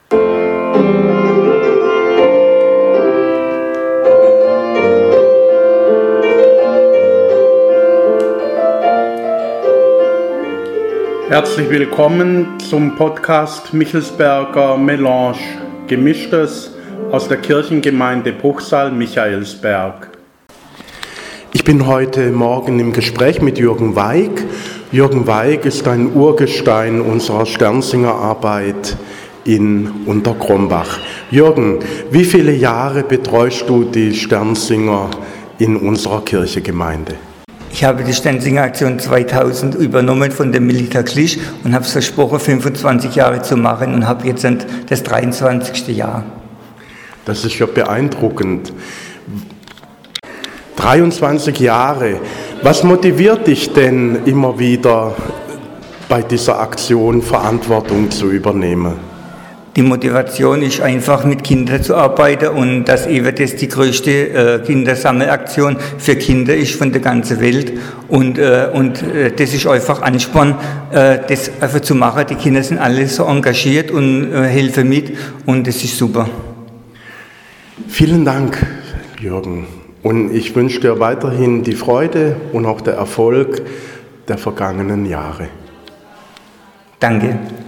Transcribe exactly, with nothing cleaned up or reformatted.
Herzlich willkommen zum Podcast Michelsberger Melange, Gemischtes aus der Kirchengemeinde Bruchsal Michaelsberg. Ich bin heute Morgen im Gespräch mit Jürgen Weig. Jürgen Weig ist ein Urgestein unserer Sternsingerarbeit in Unterkrombach. Jürgen, wie viele Jahre betreust du die Sternsinger in unserer Kirchengemeinde? Ich habe die Sternsinger-Aktion zweitausend übernommen von dem Milita Klisch und habe es versprochen, fünfundzwanzig Jahre zu machen und habe jetzt das dreiundzwanzigste Jahr. Das ist ja beeindruckend. dreiundzwanzig Jahre. Was motiviert dich denn immer wieder bei dieser Aktion Verantwortung zu übernehmen? Die Motivation ist einfach, mit Kindern zu arbeiten und dass eben das die größte äh, Kindersammelaktion für Kinder ist von der ganzen Welt und, äh, und äh, das ist einfach Ansporn, äh, das einfach zu machen. Die Kinder sind alle so engagiert und äh, helfen mit und das ist super. Vielen Dank, Jürgen, und ich wünsche dir weiterhin die Freude und auch der Erfolg der vergangenen Jahre. Danke.